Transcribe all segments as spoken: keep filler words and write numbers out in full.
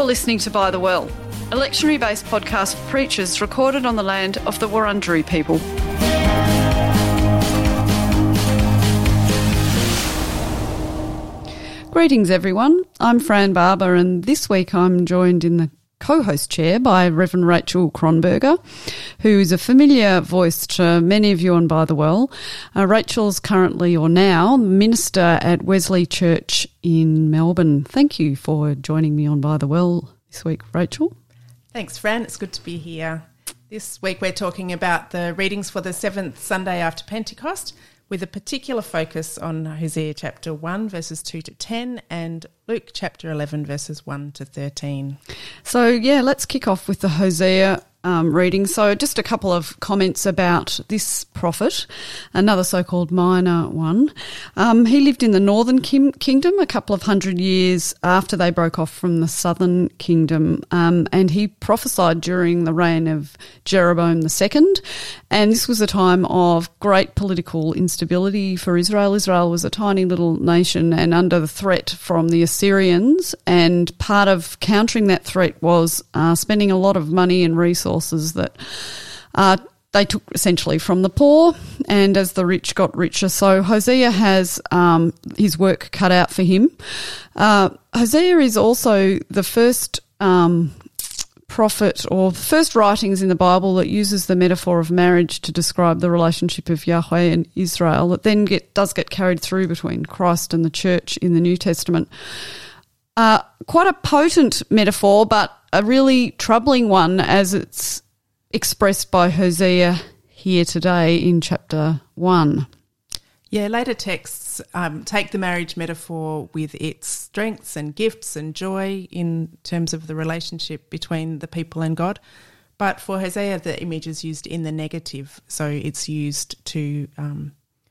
listening to By the Well, a lectionary-based podcast for preachers recorded on the land of the Wurundjeri people. Greetings everyone, I'm Fran Barber and this week I'm joined in the co-host chair by Reverend Rachel Kronberger, who is a familiar voice to many of you on By the Well. Uh, Rachel's currently or now minister at Wesley Church in Melbourne. Thank you for joining me on By the Well this week, Rachel. Thanks, Fran. It's good to be here. This week we're talking about the readings for the seventh Sunday after Pentecost, with a particular focus on Hosea chapter one, verses two to ten, and Luke chapter eleven, verses one to thirteen. So, yeah, let's kick off with the Hosea um, reading. So just a couple of comments about this prophet, another so-called minor one. Um, he lived in the northern kim- kingdom a couple of hundred years after they broke off from the southern kingdom, um, and he prophesied during the reign of Jeroboam the Second, and this was a time of great political instability for Israel. Israel was a tiny little nation and under the threat from the Assyrians, and part of countering that threat was uh, spending a lot of money and resources that uh, they took essentially from the poor, and as the rich got richer. So Hosea has um, his work cut out for him. Uh, Hosea is also the first um, prophet or the first writings in the Bible that uses the metaphor of marriage to describe the relationship of Yahweh and Israel, that then get, does get carried through between Christ and the church in the New Testament. Uh, quite a potent metaphor, but a really troubling one as it's expressed by Hosea here today in chapter one. Yeah, later texts um, take the marriage metaphor with its strengths and gifts and joy in terms of the relationship between the people and God. But for Hosea, the image is used in the negative, so it's used to um,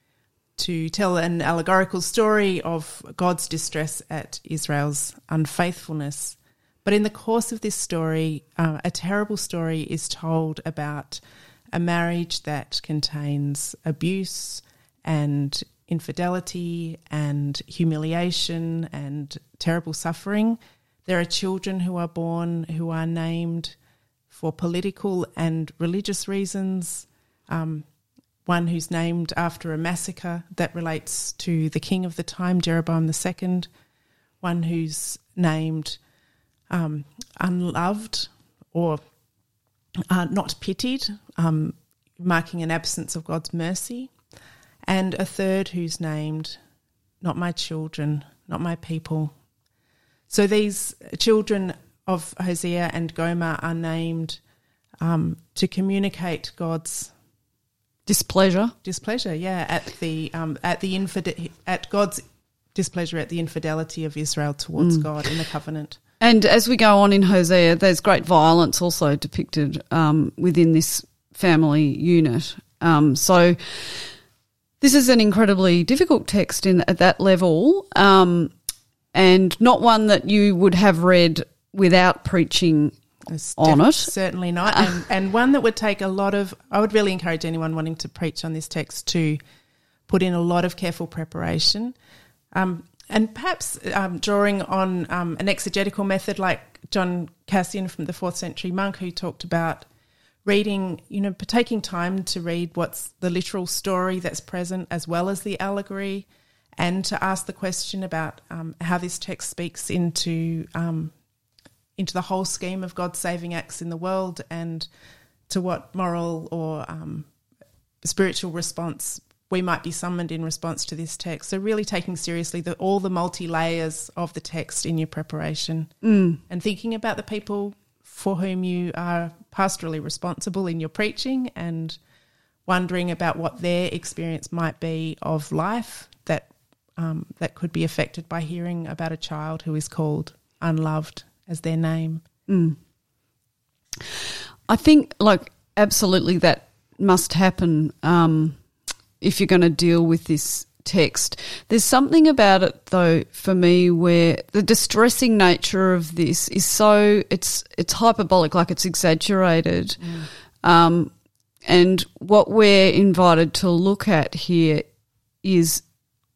to tell an allegorical story of God's distress at Israel's unfaithfulness. But in the course of this story, uh, a terrible story is told about a marriage that contains abuse and infidelity and humiliation and terrible suffering. There are children who are born who are named for political and religious reasons. Um, one who's named after a massacre that relates to the king of the time, Jeroboam the Second. One who's named um, unloved or uh, not pitied, um, marking an absence of God's mercy. And a third who's named, not my children, not my people. So these children of Hosea and Gomer are named um, to communicate God's displeasure. Displeasure, yeah, at the um, at the infide- at God's displeasure at the infidelity of Israel towards mm. God in the covenant. And as we go on in Hosea, there's great violence also depicted um, within this family unit. Um, so. This is an incredibly difficult text in, at that level, um, and not one that you would have read without preaching it's on def- it. Certainly not, and, and one that would take a lot of, I would really encourage anyone wanting to preach on this text to put in a lot of careful preparation, um, and perhaps um, drawing on um, an exegetical method like John Cassian from the fourth century monk, who talked about reading, you know, taking time to read what's the literal story that's present as well as the allegory, and to ask the question about um, how this text speaks into um, into the whole scheme of God's saving acts in the world, and to what moral or um, spiritual response we might be summoned in response to this text. So really taking seriously the, all the multi-layers of the text in your preparation mm. and thinking about the people for whom you are pastorally responsible in your preaching, and wondering about what their experience might be of life that um, that could be affected by hearing about a child who is called unloved as their name. Mm. I think, like, absolutely that must happen um, if you're going to deal with this text. There's something about it, though, for me, where the distressing nature of this is so it's it's hyperbolic, like it's exaggerated. Mm. Um, and what we're invited to look at here is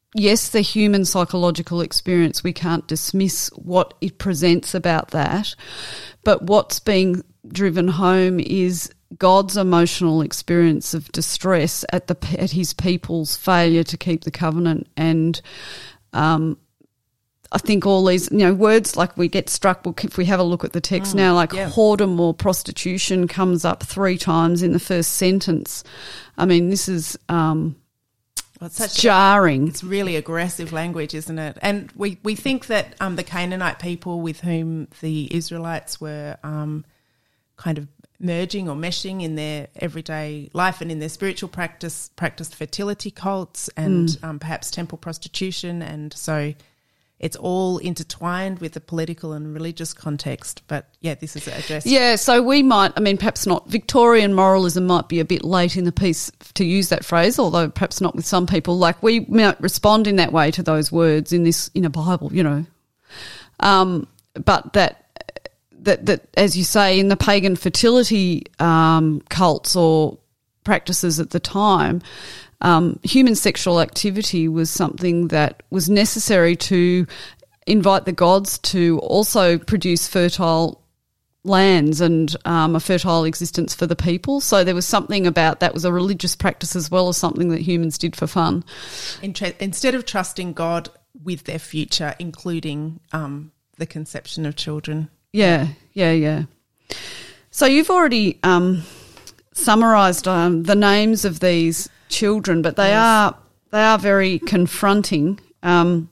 yes, the human psychological experience, we can't dismiss what it presents about that, but what's being driven home is God's emotional experience of distress at the at his people's failure to keep the covenant. And um, I think all these, you know, words like we get struck, if we have a look at the text mm, now, like yeah. whoredom or prostitution comes up three times in the first sentence. I mean, this is um, well, it's such jarring. It's really aggressive language, isn't it? And we, we think that um, the Canaanite people with whom the Israelites were um, kind of merging or meshing in their everyday life and in their spiritual practice, practiced fertility cults and mm. um, perhaps temple prostitution. And so it's all intertwined with the political and religious context. But, yeah, this is addressed. Yeah, so we might, I mean, perhaps not. Victorian moralism might be a bit late in the piece to use that phrase, although perhaps not with some people. Like we might respond in that way to those words in this, in a Bible, you know. Um, but that... That, that, as you say, in the pagan fertility um, cults or practices at the time, um, human sexual activity was something that was necessary to invite the gods to also produce fertile lands and um, a fertile existence for the people. So there was something about that was a religious practice as well as something that humans did for fun. Instead of trusting God with their future, including um, the conception of children. Yeah, yeah, yeah. So you've already um, summarised um, the names of these children, but they yes. are they are very confronting. Um,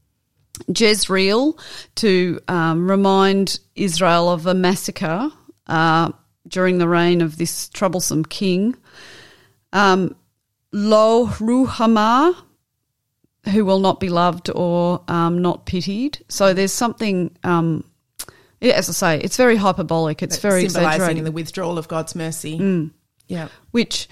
Jezreel, to um, remind Israel of a massacre uh, during the reign of this troublesome king. Um, Lo Ruhamah, who will not be loved or um, not pitied. So there's something... Um, Yeah, as I say, it's very hyperbolic. It's very exaggerating the withdrawal of God's mercy. Mm. Yeah, which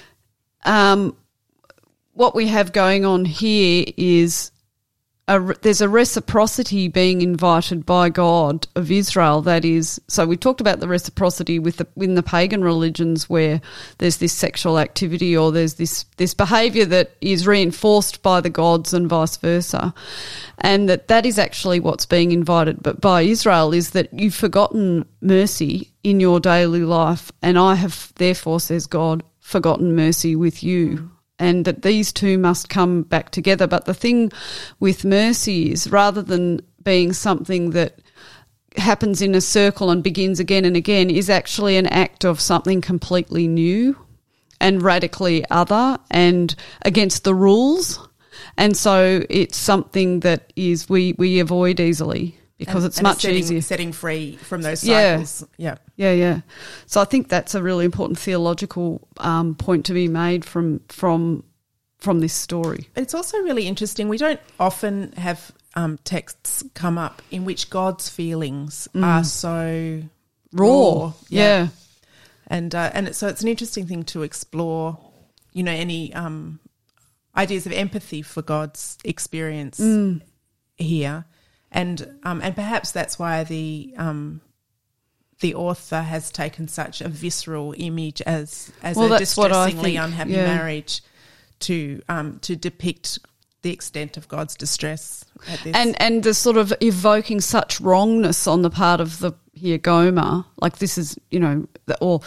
um, what we have going on here is a, there's a reciprocity being invited by God of Israel. That is, so we talked about the reciprocity with the in the pagan religions where there's this sexual activity or there's this this behaviour that is reinforced by the gods and vice versa. And that that is actually what's being invited but by Israel is that you've forgotten mercy in your daily life and I have therefore, says God, forgotten mercy with you, and that these two must come back together. But the thing with mercy is rather than being something that happens in a circle and begins again and again is actually an act of something completely new and radically other and against the rules. And so it's something that is we, we avoid easily because and, it's and much setting, easier. Setting free from those cycles. Yeah. yeah, yeah, yeah. So I think that's a really important theological um, point to be made from from from this story. It's also really interesting. We don't often have um, texts come up in which God's feelings mm. are so raw. raw. Yeah. yeah. And uh, and so it's an interesting thing to explore, you know, any um, ideas of empathy for God's experience mm. here. And um, and perhaps that's why the um, the author has taken such a visceral image as as well, a distressingly unhappy yeah. marriage to um, to depict the extent of God's distress at this. And and the sort of evoking such wrongness on the part of the here Gomer, like this is, you know, or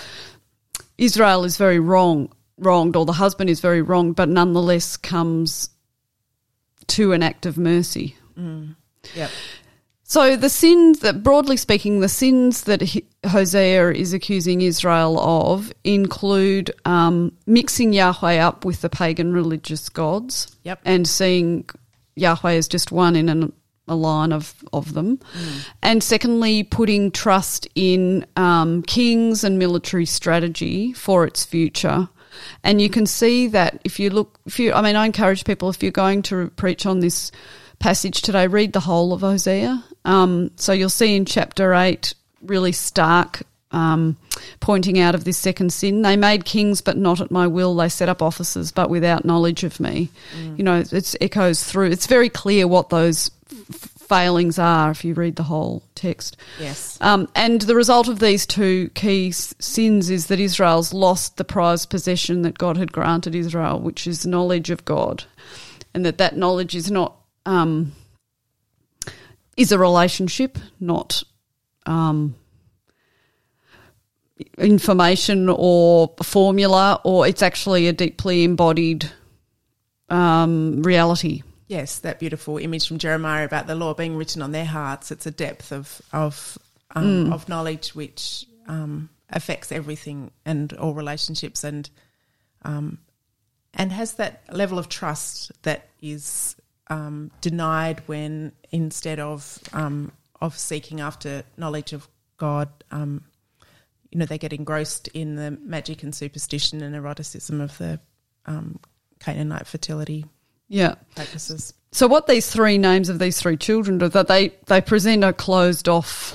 Israel is very wrong, wronged, or the husband is very wronged, but nonetheless comes to an act of mercy. Mm. Yep. So the sins that, broadly speaking, the sins that Hosea is accusing Israel of include um, mixing Yahweh up with the pagan religious gods yep. and seeing Yahweh as just one in an, a line of, of them. Mm. And secondly, putting trust in um, kings and military strategy for its future. And you can see that if you look, if you, I mean, I encourage people, if you're going to preach on this passage today, read the whole of Hosea. Um, so you'll see in chapter eight really stark um, pointing out of this second sin. They made kings but not at my will. They set up officers but without knowledge of me. Mm. You know, it echoes through. It's very clear what those f- failings are if you read the whole text. Yes. Um, and the result of these two key s- sins is that Israel's lost the prized possession that God had granted Israel, which is knowledge of God. and that that knowledge is not um, is a relationship, not um, information or formula, or it's actually a deeply embodied um, reality. Yes, that beautiful image from Jeremiah about the law being written on their hearts. It's a depth of of um, mm. of knowledge which um, affects everything and all relationships, and um, and has that level of trust that is um, denied when instead of um, of seeking after knowledge of God, um, you know, they get engrossed in the magic and superstition and eroticism of the um, Canaanite fertility. Yeah. Practices. So what these three names of these three children do, that they, they present a closed off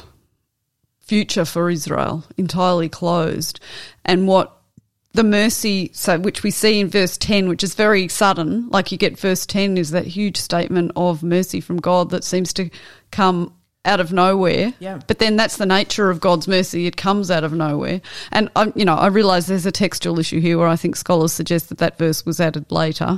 future for Israel, entirely closed. And what the mercy, so which we see in verse ten, which is very sudden, like you get verse ten is that huge statement of mercy from God that seems to come out of nowhere. Yeah. But then that's the nature of God's mercy. It comes out of nowhere. And, I, you know, I realise there's a textual issue here where I think scholars suggest that that verse was added later.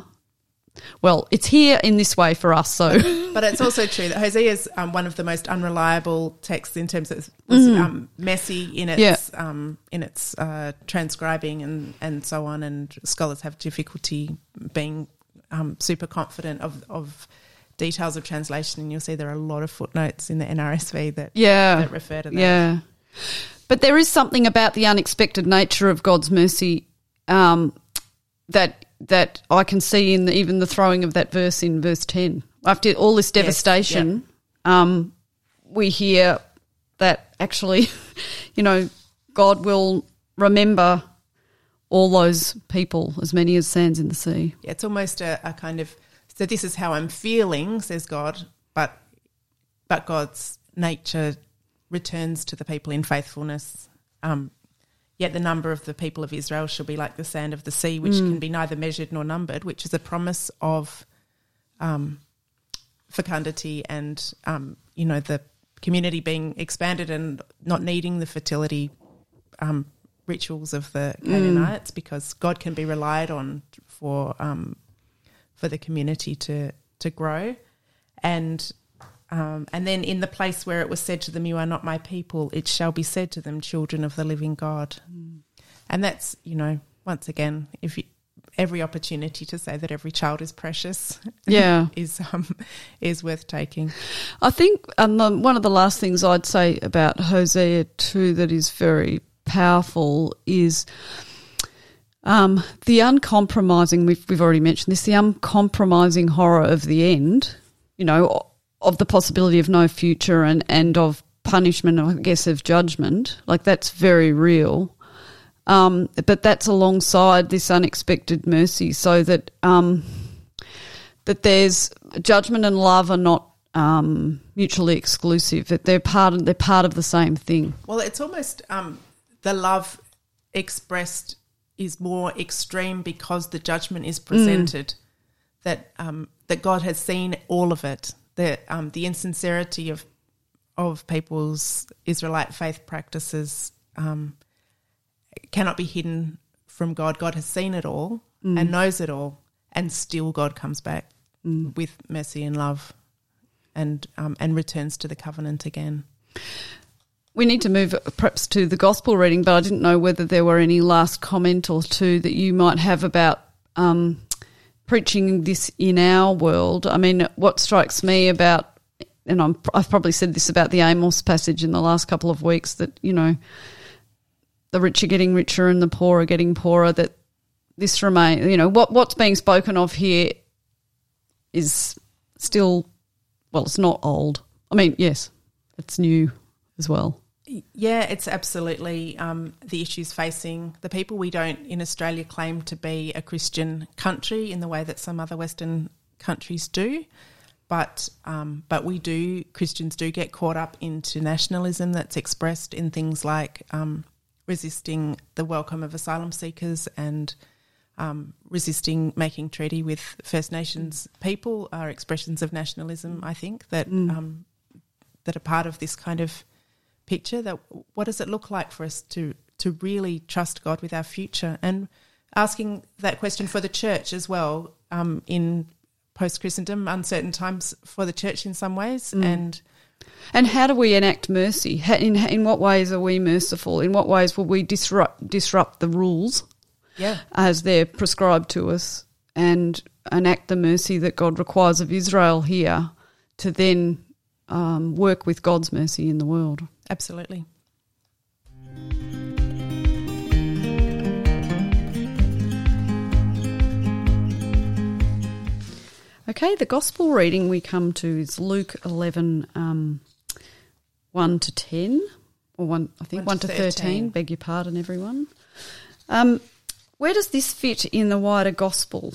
Well, it's here in this way for us, so. But it's also true that Hosea is um, one of the most unreliable texts in terms of it was mm. um, messy in its yeah. um, in its uh, transcribing and, and so on, and scholars have difficulty being um, super confident of, of details of translation, and you'll see there are a lot of footnotes in the N R S V that, yeah. that refer to that. Yeah. But there is something about the unexpected nature of God's mercy um, that that I can see in the, even the throwing of that verse in verse ten. After all this devastation, yes, yeah. um, we hear that actually, you know, God will remember all those people, as many as sands in the sea. Yeah, it's almost a, a kind of, so this is how I'm feeling, says God, but but God's nature returns to the people in faithfulness. Um Yet the number of the people of Israel shall be like the sand of the sea, which mm. can be neither measured nor numbered, which is a promise of um, fecundity and, um, you know, the community being expanded and not needing the fertility um, rituals of the Canaanites, mm. because God can be relied on for um, for the community to to grow. And Um, and then in the place where it was said to them, you are not my people, it shall be said to them, children of the living God. Mm. And that's, you know, once again, if you, every opportunity to say that every child is precious yeah. is um, is worth taking. I think um, one of the last things I'd say about Hosea too that is very powerful is um, the uncompromising, we've, we've already mentioned this, the uncompromising horror of the end, you know, of the possibility of no future and, and of punishment, I guess, of judgment. Like, that's very real. Um, but that's alongside this unexpected mercy, so that um, that there's judgment and love are not um, mutually exclusive, that they're part of, they're part of the same thing. Well, it's almost um, the love expressed is more extreme because the judgment is presented, mm. that um, that God has seen all of it. The um, the insincerity of of people's Israelite faith practices um, cannot be hidden from God. God has seen it all mm. and knows it all, and still God comes back mm. with mercy and love, and um, and returns to the covenant again. We need to move perhaps to the gospel reading, but I didn't know whether there were any last comment or two that you might have about Um, preaching this in our world. I mean, what strikes me about, and I'm, I've probably said this about the Amos passage in the last couple of weeks, that, you know, the rich are getting richer and the poor are getting poorer, that this remain, you know, what what's being spoken of here is still, well, it's not old. I mean, yes, it's new as well. Yeah, it's absolutely um, the issues facing the people. We don't in Australia claim to be a Christian country in the way that some other Western countries do, but um, but we do, Christians do get caught up into nationalism that's expressed in things like um, resisting the welcome of asylum seekers and um, resisting making treaty with First Nations people are expressions of nationalism, I think, that mm. um, that are part of this kind of picture. That what does it look like for us to to really trust God with our future, and asking that question for the church as well, um, in post-Christendom, uncertain times for the church in some ways. Mm. And and how do we enact mercy? In in what ways are we merciful? In what ways will we disrupt disrupt the rules yeah. as they're prescribed to us and enact the mercy that God requires of Israel here to then um, work with God's mercy in the world? Absolutely. Okay, the gospel reading we come to is Luke eleven, um, one to ten, or one, I think one, one to thirteen. thirteen. Beg your pardon, everyone. Um, where does this fit in the wider gospel?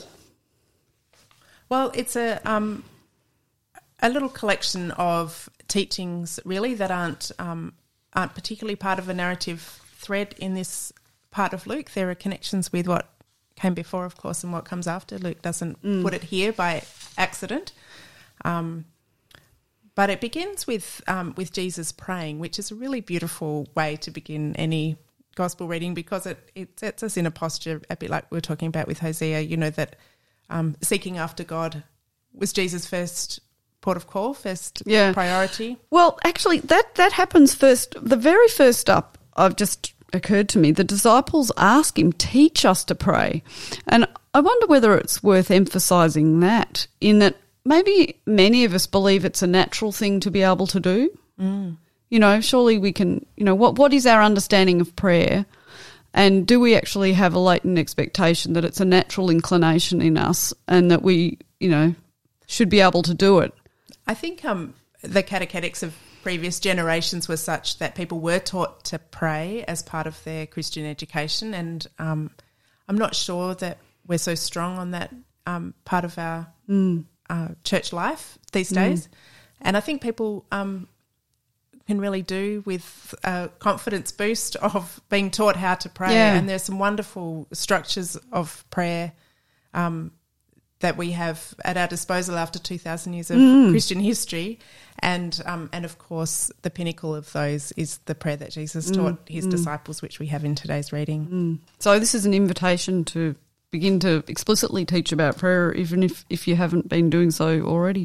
Well, it's a um, a little collection of teachings, really, that aren't um, aren't particularly part of a narrative thread in this part of Luke. There are connections with what came before, of course, and what comes after. Luke doesn't mm. put it here by accident. Um, but it begins with um, with Jesus praying, which is a really beautiful way to begin any gospel reading, because it, it sets us in a posture a bit like we were talking about with Hosea, you know, that um, seeking after God was Jesus' first port of call, first yeah. priority. Well, actually, that, that happens first. The very first up, I've just occurred to me, the disciples ask him, teach us to pray. And I wonder whether it's worth emphasising that, in that maybe many of us believe it's a natural thing to be able to do. Mm. You know, surely we can, you know, what what is our understanding of prayer? And do we actually have a latent expectation that it's a natural inclination in us and that we, you know, should be able to do it? I think um, the catechetics of previous generations were such that people were taught to pray as part of their Christian education, and um, I'm not sure that we're so strong on that um, part of our mm. uh, church life these days. Mm. And I think people um, can really do with a confidence boost of being taught how to pray. Yeah. And there's some wonderful structures of prayer um, that we have at our disposal after two thousand years of mm. Christian history. And, um, and of course, the pinnacle of those is the prayer that Jesus mm. taught his mm. disciples, which we have in today's reading. Mm. So this is an invitation to begin to explicitly teach about prayer, even if, if you haven't been doing so already.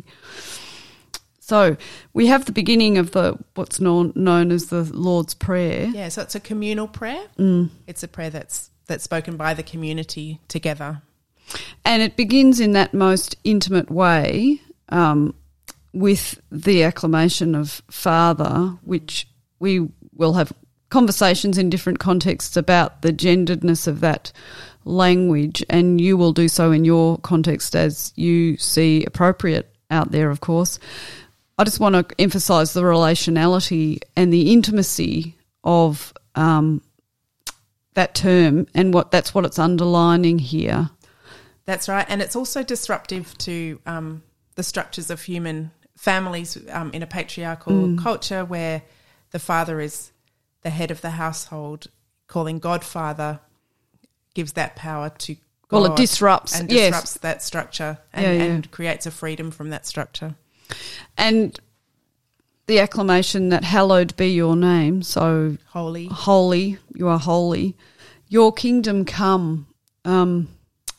So we have the beginning of the what's known known as the Lord's Prayer. Yeah, so it's a communal prayer. Mm. It's a prayer that's that's spoken by the community together. And it begins in that most intimate way um, with the acclamation of Father, which we will have conversations in different contexts about the genderedness of that language, and you will do so in your context as you see appropriate out there, of course. I just want to emphasise the relationality and the intimacy of um, that term, and what that's what it's underlining here. That's right, and it's also disruptive to um, the structures of human families um, in a patriarchal mm. culture where the father is the head of the household. Calling God Father gives that power to God. Well, it disrupts, and yes. disrupts that structure and, yeah, yeah. and creates a freedom from that structure. And the acclamation that hallowed be your name, so holy, holy, you are holy. Your kingdom come. Um,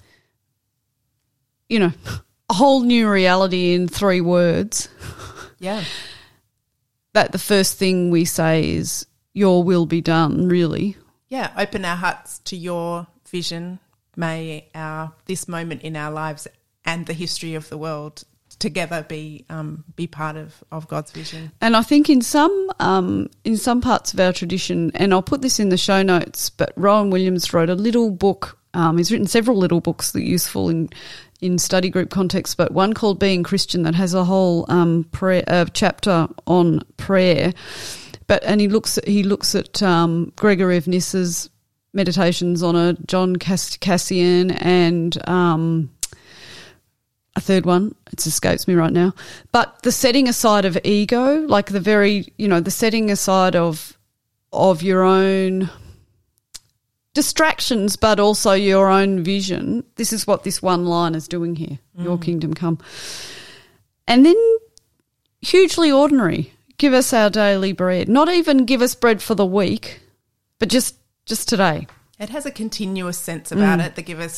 you know, a whole new reality in three words. Yeah. That the first thing we say is, your will be done, really. Yeah, open our hearts to your vision. May our this moment in our lives and the history of the world together be um, be part of, of God's vision. And I think in some um, in some parts of our tradition, and I'll put this in the show notes, but Rowan Williams wrote a little book. Um, he's written several little books that are useful in in study group context, but one called Being Christian that has a whole um, prayer uh, chapter on prayer. But and he looks at, he looks at um, Gregory of Nyssa's Meditations on a John Cass- Cassian and um, a third one. It escapes me right now. But the setting aside of ego, like the very you know the setting aside of of your own distractions, but also your own vision. This is what this one line is doing here. Mm. Your kingdom come, and then hugely ordinary. Give us our daily bread. Not even give us bread for the week, but just just today. It has a continuous sense about mm. it. That give us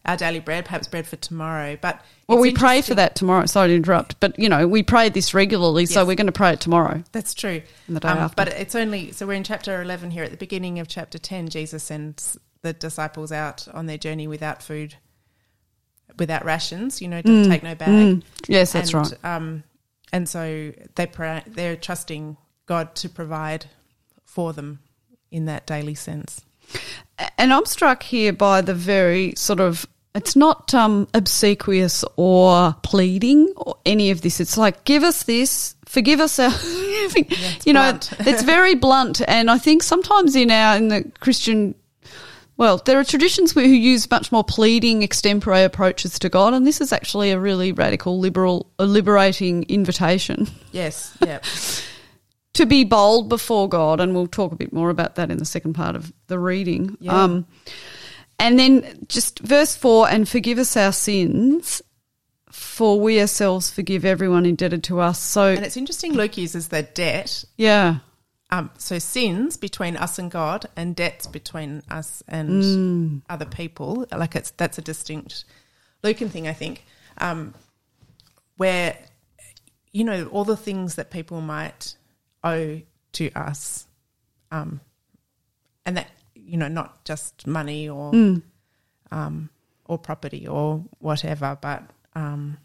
our daily bread, perhaps bread for tomorrow. But well, we pray for that tomorrow. Sorry to interrupt, but you know, we pray this regularly, yes. So we're going to pray it tomorrow. That's true. And the day um, after. But it's only so we're in chapter eleven here. At the beginning of chapter ten, Jesus sends the disciples out on their journey without food, without rations. You know, to mm, take no bag. Mm. Yes, that's and, right. Um, and so they pray, they're trusting God to provide for them in that daily sense. And I'm struck here by the very sort of, it's not um, obsequious or pleading or any of this. It's like, give us this, forgive us our, yeah, you know, blunt. It's very blunt. And I think sometimes in our, in the Christian, well, there are traditions who use much more pleading, extempore approaches to God, and this is actually a really radical, liberal, a liberating invitation. Yes, yeah. To be bold before God, and we'll talk a bit more about that in the second part of the reading. Yeah. Um, and then just verse four, and forgive us our sins, for we ourselves forgive everyone indebted to us. So, and it's interesting Luke uses the debt. Yeah. Um, so sins between us and God and debts between us and mm. other people. Like it's that's a distinct Lucan thing, I think, um, where, you know, all the things that people might owe to us, um, and that, you know, not just money or mm. um, or property or whatever, but um,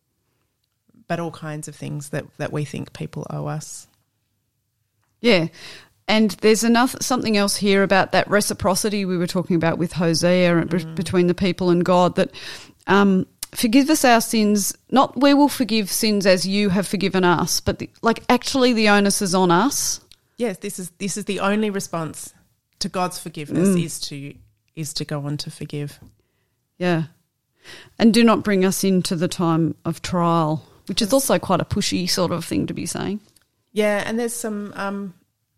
but all kinds of things that, that we think people owe us. Yeah, and there's enough something else here about that reciprocity we were talking about with Hosea and mm. between the people and God, that um, forgive us our sins, not we will forgive sins as you have forgiven us, but the, like actually the onus is on us. Yes, this is this is the only response to God's forgiveness mm. is to is to go on to forgive. Yeah, and do not bring us into the time of trial, which is also quite a pushy sort of thing to be saying. Yeah, and there's some um,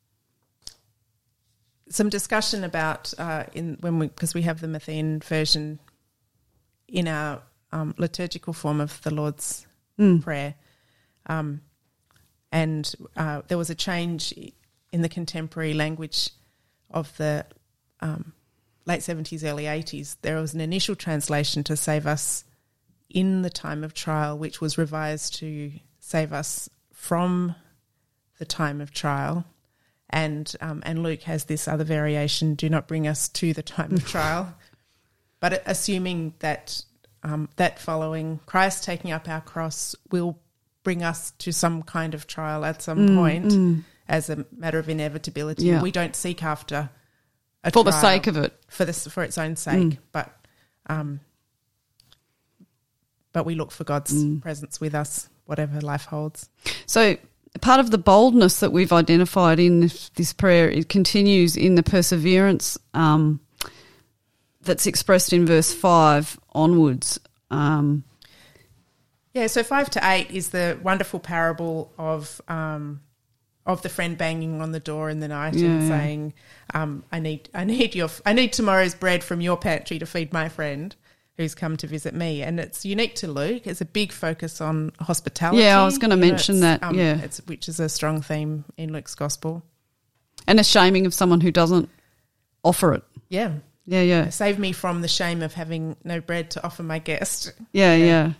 some discussion about uh, in when we because we have the Matthean version in our um, liturgical form of the Lord's mm. Prayer, um, and uh, there was a change in the contemporary language of the um, late seventies, early eighties. There was an initial translation to save us in the time of trial, which was revised to save us from the time of trial, and um, and Luke has this other variation: do not bring us to the time of trial, but assuming that um, that following Christ taking up our cross will bring us to some kind of trial at some mm, point mm. as a matter of inevitability. Yeah. We don't seek after a for trial the sake of it, for this for its own sake, mm. but um, but we look for God's mm. presence with us, whatever life holds. So. Part of the boldness that we've identified in this, this prayer, it continues in the perseverance um, that's expressed in verse five onwards. Um, yeah, so five to eight is the wonderful parable of um, of the friend banging on the door in the night yeah, and yeah. saying, um, "I need, I need your, I need tomorrow's bread from your pantry to feed my friend who's come to visit me." And it's unique to Luke. It's a big focus on hospitality. Yeah, I was going to mention know, that, um, yeah. It's, which is a strong theme in Luke's gospel. And a shaming of someone who doesn't offer it. Yeah. Yeah, yeah. Save me from the shame of having no bread to offer my guest. Yeah, yeah. yeah.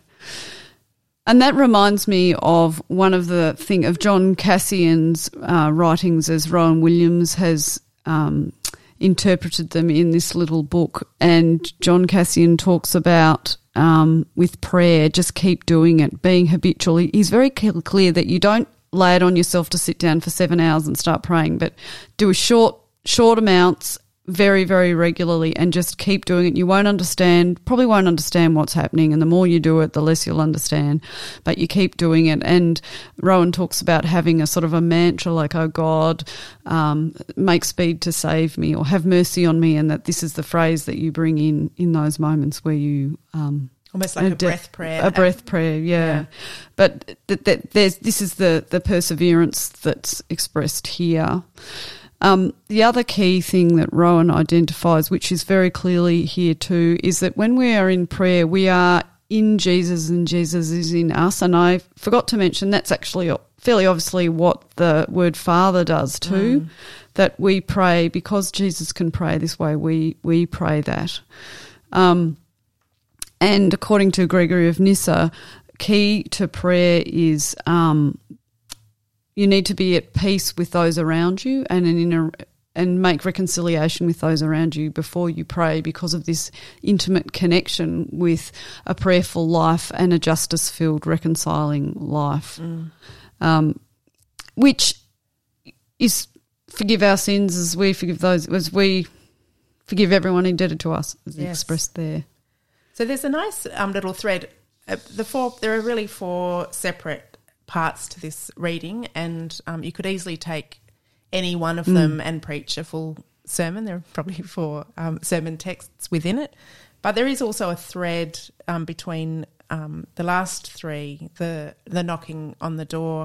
And that reminds me of one of the thing of John Cassian's uh, writings, as Rowan Williams has um interpreted them in this little book. And John Cassian talks about um, with prayer, just keep doing it, being habitually. He's very clear that you don't lay it on yourself to sit down for seven hours and start praying, but do a short, short amounts very, very regularly and just keep doing it. You won't understand, probably won't understand what's happening, and the more you do it, the less you'll understand, but you keep doing it. And Rowan talks about having a sort of a mantra like, oh God, um, make speed to save me, or have mercy on me, and that this is the phrase that you bring in in those moments where you... Um, Almost like a, a de- breath prayer. A breath prayer, yeah. yeah. But th- th- there's this is the, the perseverance that's expressed here. Um, the other key thing that Rowan identifies, which is very clearly here too, is that when we are in prayer, we are in Jesus and Jesus is in us. And I forgot to mention that's actually fairly obviously what the word Father does too, mm. that we pray because Jesus can pray this way, we we pray that. Um, And according to Gregory of Nyssa, key to prayer is um, you need to be at peace with those around you and in a, and make reconciliation with those around you before you pray, because of this intimate connection with a prayerful life and a justice-filled, reconciling life, mm. um, which is forgive our sins as we forgive those, as we forgive everyone indebted to us, as yes. expressed there. So there's a nice um, little thread. Uh, the four there are really four separate parts to this reading, and um, you could easily take any one of them mm. and preach a full sermon. There are probably four um, sermon texts within it. But there is also a thread um, between um, the last three, the the knocking on the door,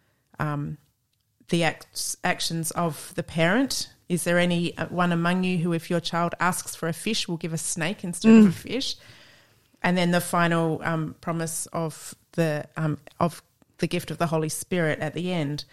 um, the acts, actions of the parent. Is there any one among you who, if your child asks for a fish, will give a snake instead mm. of a fish? And then the final um, promise of the um, of the gift of the Holy Spirit at the end.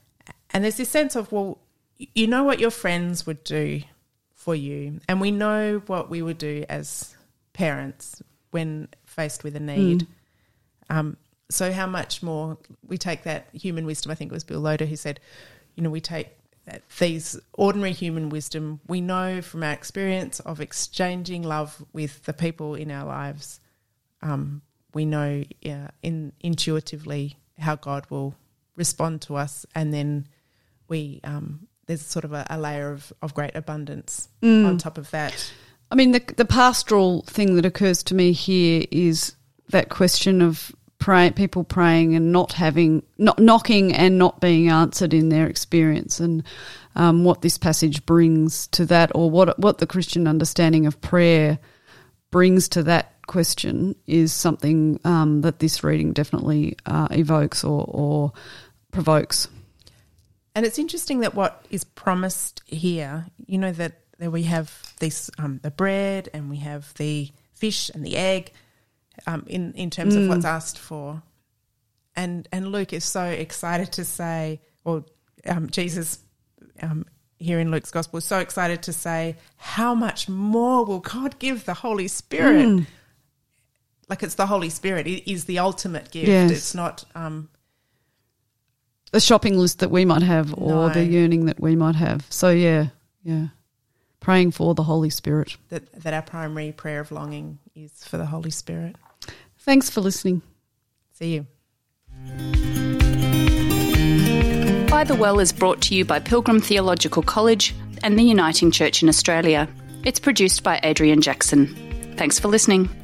And there's this sense of, well, you know what your friends would do for you, and we know what we would do as parents when faced with a need. Mm. Um, so how much more we take that human wisdom. I think it was Bill Loader who said, you know, we take that, these ordinary human wisdom we know from our experience of exchanging love with the people in our lives. Um, we know yeah, in, intuitively how God will respond to us, and then we um, there's sort of a, a layer of, of great abundance mm. on top of that. I mean, the the pastoral thing that occurs to me here is that question of pray, people praying and not having, not knocking and not being answered in their experience, and um, what this passage brings to that, or what what the Christian understanding of prayer brings to that question, is something um, that this reading definitely uh, evokes or, or provokes. And it's interesting that what is promised here, you know, that, that we have this um, the bread and we have the fish and the egg um, in, in terms mm. of what's asked for. And and Luke is so excited to say, or um, Jesus um, here in Luke's Gospel is so excited to say, how much more will God give the Holy Spirit? Mm. Like it's the Holy Spirit. It is the ultimate gift. Yes. It's not Um, a shopping list that we might have, or no. the yearning that we might have. So, yeah, yeah, praying for the Holy Spirit. That, that our primary prayer of longing is for the Holy Spirit. Thanks for listening. See you. By the Well is brought to you by Pilgrim Theological College and the Uniting Church in Australia. It's produced by Adrian Jackson. Thanks for listening.